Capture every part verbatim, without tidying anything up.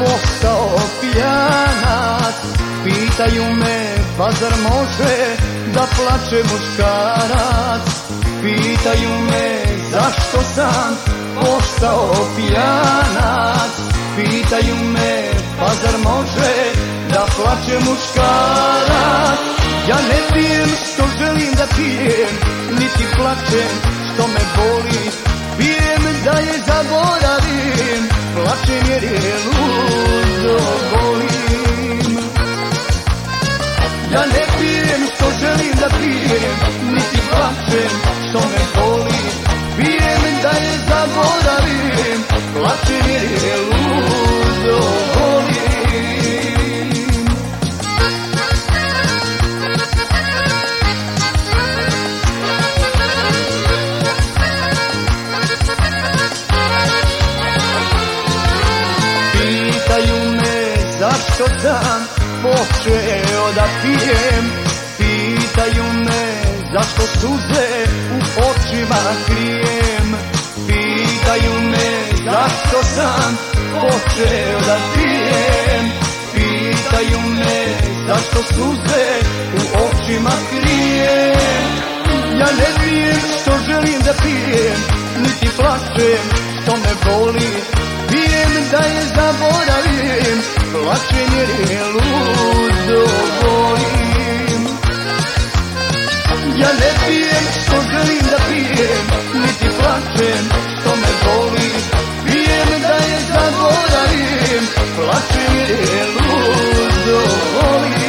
postao pijanac. Pitaju me, pa zar može da plače muškarac? Pitaju me, zašto sam postao pijanac? Pitaju me, pa zar može da plače muškarac? Ja ne pijem što želim da pijem, niti plačem što me boli. Pijem da je zaboravim, plačem jer je ludo volim. Ja ne pijem što želim da pijem, niti plačem što me boli. Pijem da je zaboravim, plačem jer je ludo volim. Pitaju me zašto sam počeo da pijem. Pitaju me zašto suze u očima krijem. Pitaju me zašto sam počeo da pijem. Pitaju me zašto suze u očima krijem. Ja ne pijem što želim da pijem, niti plačem što me boli. Pijem da je zaboravim, plačem jer je ludo volim. Ja ne pijem što želim da pijem, niti plačem što me boli. Pijem da je zaboravim, plačem jer je ludo volim.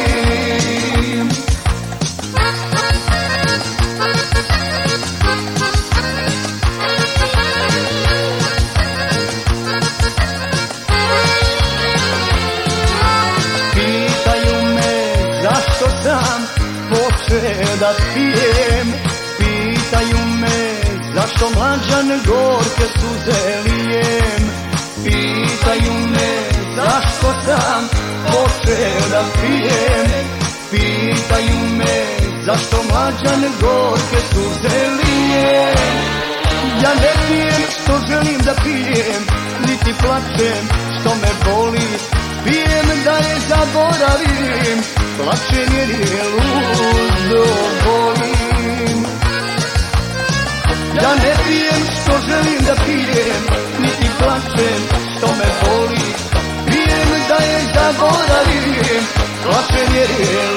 Zašto sam počeo da pijem? Pitaju me zašto mlađan gorke suze lijem. Pitaju me zašto sam počeo da pijem. Pitaju me zašto mlađan gorke suze lijem. Ja ne pijem što želim da pijem, niti plačem što me boli. Pijem da je zaboravim, plačem jer je ludo volim. Ja ne pijem što želim da pijem, niti plačem što me boli. Pijem da je zaboravim, plačem jer je